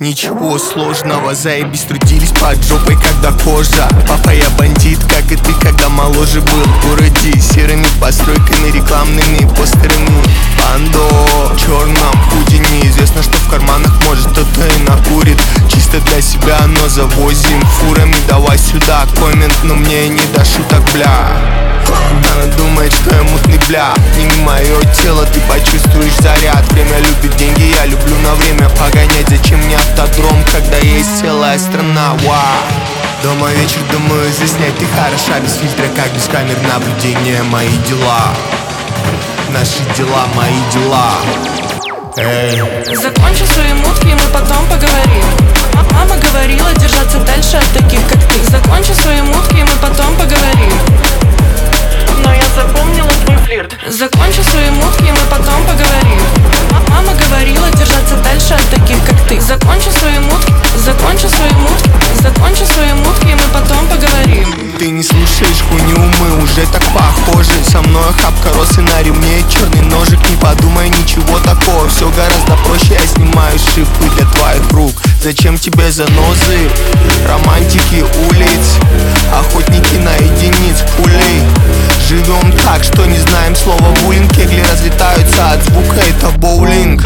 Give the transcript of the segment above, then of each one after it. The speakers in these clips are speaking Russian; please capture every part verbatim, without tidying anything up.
Ничего сложного, заебись, трудились под жопой, когда кожа. Папа, я бандит, как и ты, когда моложе был в городе. Серыми постройками, рекламными постерами. Бандо, в черном худи, неизвестно, что в карманах, может кто-то и накурит. Чисто для себя, но завозим фурами. Давай сюда коммент, но мне не до шуток, бля. Она думает, что я мутный, бля. Отними мое тело, ты почувствуешь заряд. Время любит деньги, я люблю на время погонять. Зачем мне автодром, когда есть целая страна? Вау. Дома вечер, думаю, заснять. Ты хороша без фильтра, как без камер наблюдения. Мои дела, наши дела, мои дела. Эй. Закончи свои мутки, и мы потом поговорим. Мама говорила держаться дальше от таких, как ты. Закончи свои мутки, и мы потом поговорим. Но я запомнила твой флирт. Закончи свои мутки, и мы потом поговорим. Мама говорила держаться дальше от таких, как ты. Закончи свои мутки, закончи свои мутки, закончи свои мутки, и мы потом поговорим. Ты не слушаешь хуйню, мы уже так похожи. Со мной охапка росы на ремне, черный ножик. Не подумай ничего такого, все гораздо проще. Я снимаю шипы для твоих рук. Зачем тебе занозы? Романтики улиц, охотники на единиц пулей. Живем так, что не знаем слова буллинг. Кегли разлетаются от звука, это боулинг.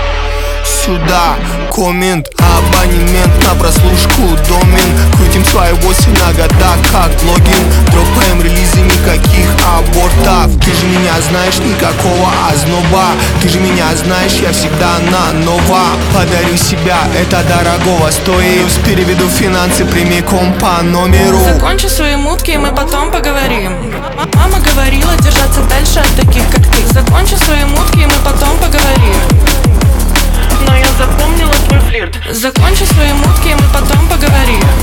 Сюда коммент, абонемент на прослушку домен. Крутим свои восемь на года, как логин. Дропаем релизы, никаких абортов. Ты же меня знаешь, никакого озноба. Ты же меня знаешь, я всегда на нова. Подарю себя, это дорогого стоит. Переведу финансы прямиком по номеру. Закончи свои мутки, и мы потом поговорим. Мама говорила держаться дальше от таких, как ты. Закончи свои мутки, и мы потом поговорим. Но я запомнила твой флирт. Закончи свои мутки, и мы потом поговорим.